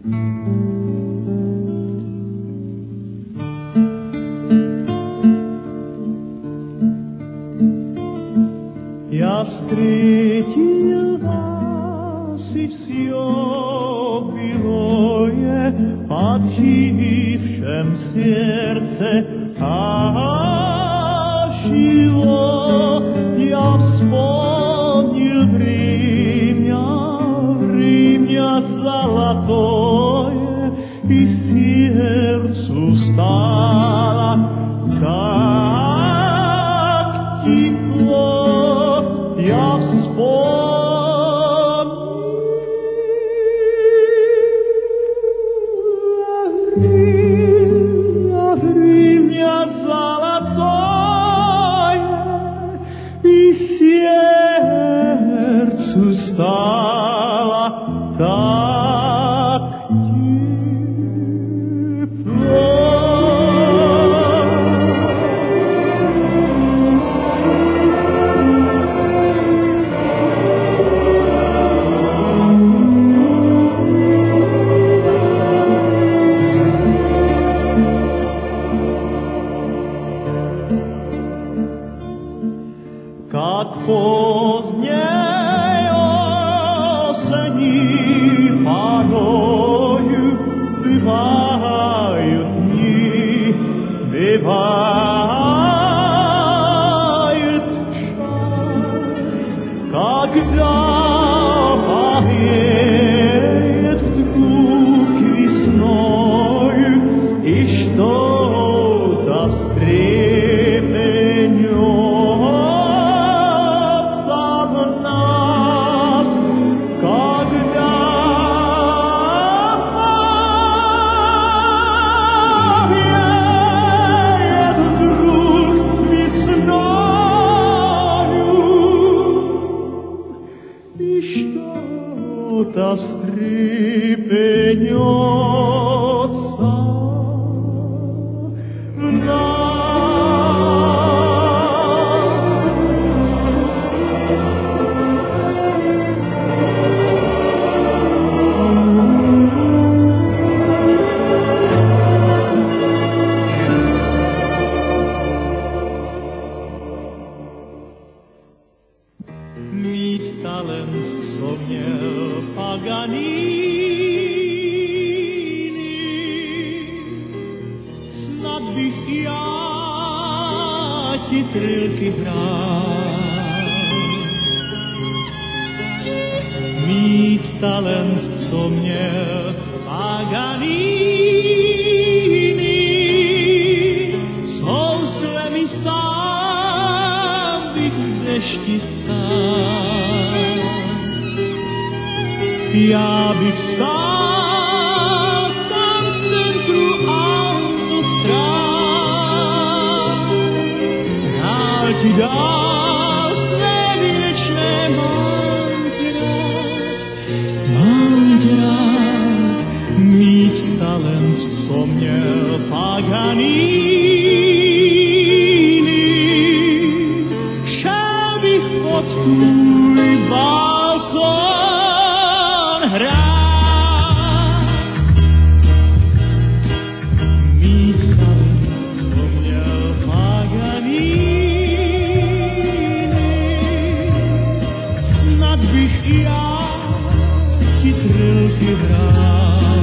Ja vstretil vás, si opilo je, padživšem serce žilo. Ja vspomnil vrimja zlatoje i sercu stala tak teplo. Ja vspomnil vrimja zlatoje i sercu stala tak teplo. Как поздней осени порою бывают дни, бывает час, когда повеет вдруг весною и что-то встрепенет. Что-то встрепенется в нас. Mít talent, co měl Paganini, snad bych já ti trilky hrál. Mít talent, co měl Paganini, s houslemi sám bych v dešti stál. Já bych stál tam v centru autostrád, hrál ti dál své věčné mám tě rád, mít talent, co měl Paganini. Šel bych pod tvůj balkón hrát. Mít talent, co měl Paganini, snad bych i já ti trilky hrál.